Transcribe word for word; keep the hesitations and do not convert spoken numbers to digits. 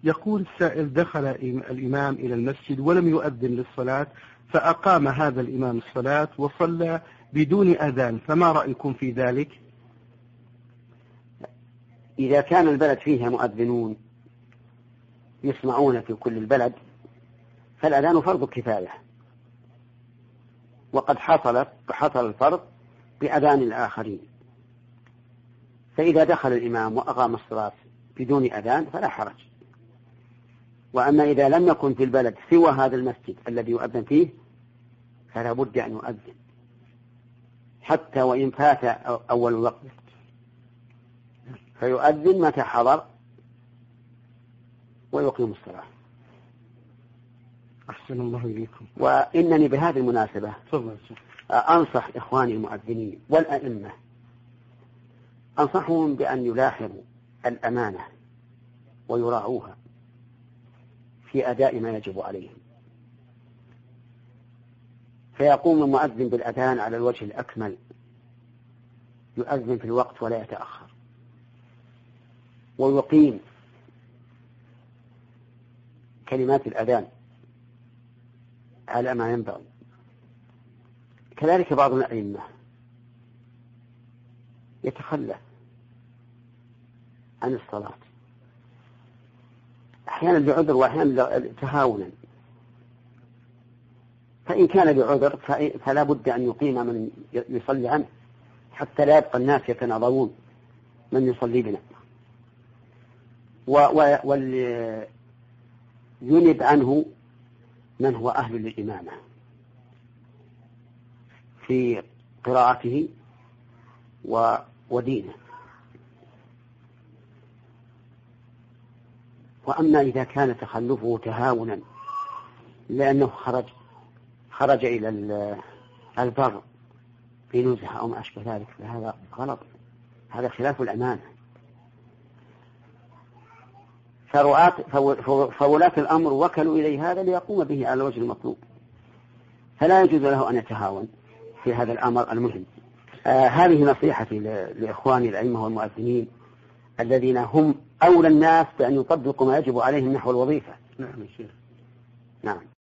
يقول السائل: دخل الإمام إلى المسجد ولم يؤذن للصلاة، فأقام هذا الإمام الصلاة وصلى بدون أذان، فما رأيكم في ذلك؟ إذا كان البلد فيها مؤذنون يسمعون في كل البلد فالأذان فرض كفاية، وقد حصل حصل الفرض بأذان الآخرين، فإذا دخل الإمام وأقام الصلاة بدون أذان فلا حرج. وأما إذا لم يكن في البلد سوى هذا المسجد الذي يؤذن فيه فلا بد أن يؤذن حتى وإن فات أول الوقت، فيؤذن متى حضر ويقيم الصلاة. أحسن الله إليكم. وإنني بهذه المناسبة أنصح إخواني المؤذنين والأئمة، أنصحهم بأن يلاحظوا الأمانة ويراعوها في أداء ما يجب عليهم، فيقوم المؤذن بالأذان على الوجه الأكمل، يؤذن في الوقت ولا يتأخر، ويقيم كلمات الأذان على ما ينبغي. كذلك بعض الأئمة يتخلى عن الصلاة أحيانا بعذر وأحيانا تهاونا، فإن كان بعذر فلا بد أن يقيم من يصلي عنه حتى لا يبقى الناس يتناظرون من يصلي بنا، واللي ينب عنه من هو أهل للإمامة في قراءته ودينه. وأما إذا كان تخلفه تهاونا لأنه خرج خرج إلى البر في نزهة أو ما أشبه ذلك فهذا غلط، هذا خلاف الأمانة. فولاة الأمر وكلوا إليه هذا ليقوم به على الوجه المطلوب، فلا يجوز له أن يتهاون في هذا الأمر المهم. آه هذه نصيحتي لإخواني الأئمة والمؤذنين الذين هم أولى الناس بأن يطبقوا ما يجب عليهم نحو الوظيفة. نعم يا شيخ. نعم.